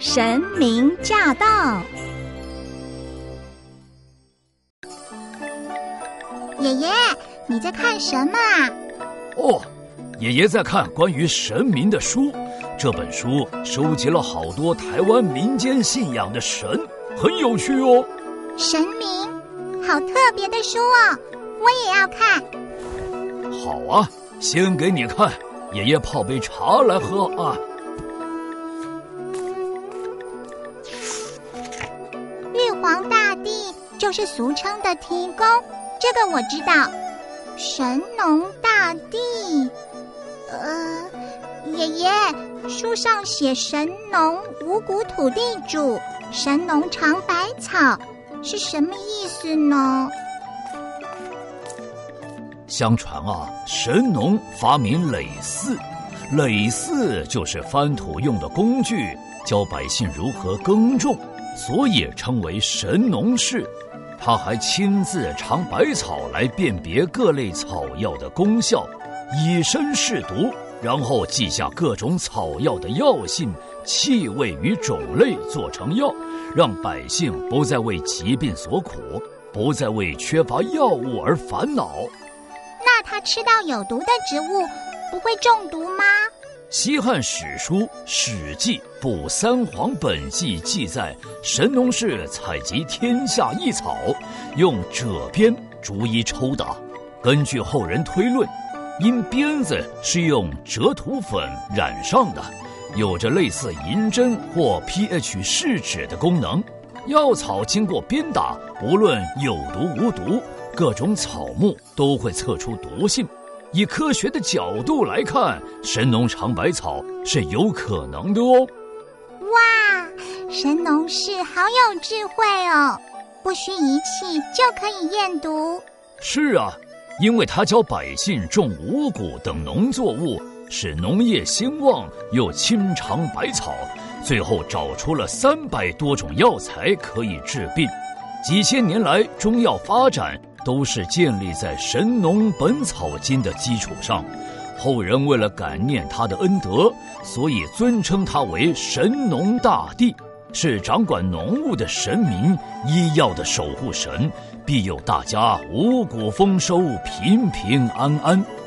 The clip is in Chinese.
神明驾到！ 爷爷，你在看什么啊？ 哦，爷爷在看关于神明的书。这本书收集了好多台湾民间信仰的神，很有趣哦。 神明，好特别的书哦，我也要看。 好啊，先给你看，爷爷泡杯茶来喝啊。 玉皇大帝就是俗称的提公，这个我知道。神农大帝，爷爷，书上写神农五谷土地主，神农尝百草，是什么意思呢？ 相传啊，神农发明耒耜，耒耜就是翻土用的工具，教百姓如何耕种，所以称为神农氏。他还亲自尝百草来辨别各类草药的功效，以身试毒，然后记下各种草药的药性、气味与种类做成药，让百姓不再为疾病所苦，不再为缺乏药物而烦恼。 那他吃到有毒的植物不会中毒吗？ 西汉史书《史记·补三皇本纪》记载，神农氏采集天下异草，用赭鞭逐一抽打。根据后人推论，因鞭子是用赭土粉染上的，有着类似银针或 pH 试纸的功能。药草经过鞭打，无论有毒无毒，各种草木都会测出毒性。以科学的角度来看，神农尝百草是有可能的哦。 哇，神农氏好有智慧哦，不需仪器就可以验毒。 是啊，因为他教百姓种五谷等农作物，使农业兴旺，又亲尝百草，最后找出了300多种药材可以治病。几千年来，中药发展都是建立在《神农本草经》的基础上，后人为了感念他的恩德，所以尊称他为神农大帝，是掌管农务的神明，医药的守护神，庇佑大家五谷丰收，平平安安。